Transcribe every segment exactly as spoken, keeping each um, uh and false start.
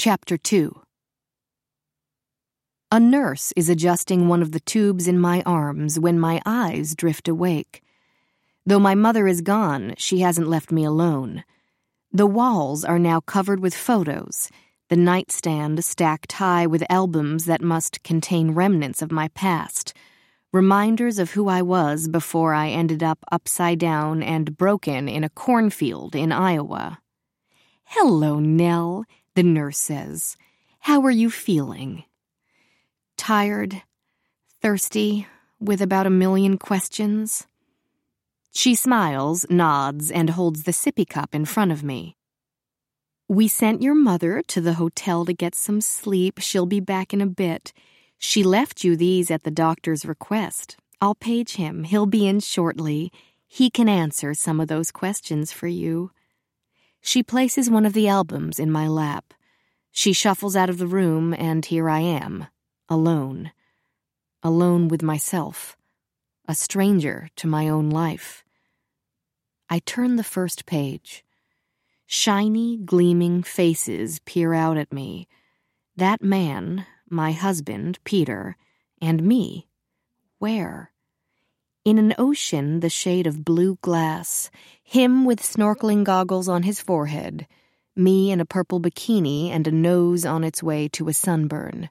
Chapter two. A nurse is adjusting one of the tubes in my arms when my eyes drift awake. Though my mother is gone, she hasn't left me alone. The walls are now covered with photos, the nightstand stacked high with albums that must contain remnants of my past, reminders of who I was before I ended up upside down and broken in a cornfield in Iowa. "Hello, Nell," the nurse says. "How are you feeling?" Tired, thirsty, with about a million questions. She smiles, nods, and holds the sippy cup in front of me. "We sent your mother to the hotel to get some sleep. She'll be back in a bit. She left you these at the doctor's request. I'll page him. He'll be in shortly. He can answer some of those questions for you." She places one of the albums in my lap. She shuffles out of the room, and here I am, alone. Alone with myself. A stranger to my own life. I turn the first page. Shiny, gleaming faces peer out at me. That man, my husband, Peter, and me. Where? In an ocean the shade of blue glass, him with snorkeling goggles on his forehead, me in a purple bikini and a nose on its way to a sunburn.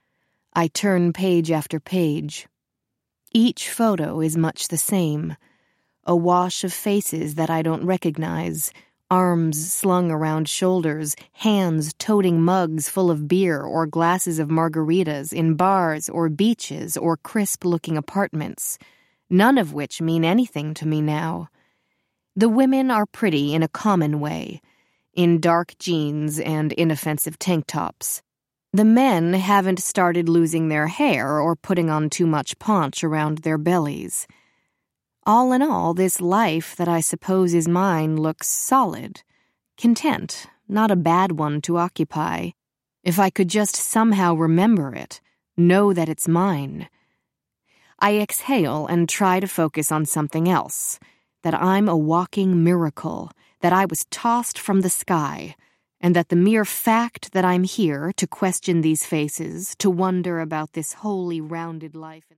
I turn page after page. Each photo is much the same. A wash of faces that I don't recognize, arms slung around shoulders, hands toting mugs full of beer or glasses of margaritas in bars or beaches or crisp-looking apartments, none of which mean anything to me now. The women are pretty in a common way, in dark jeans and inoffensive tank tops. The men haven't started losing their hair or putting on too much paunch around their bellies. All in all, this life that I suppose is mine looks solid, content, not a bad one to occupy. If I could just somehow remember it, know that it's mine. I exhale and try to focus on something else, that I'm a walking miracle, that I was tossed from the sky, and that the mere fact that I'm here to question these faces, to wonder about this wholly rounded life...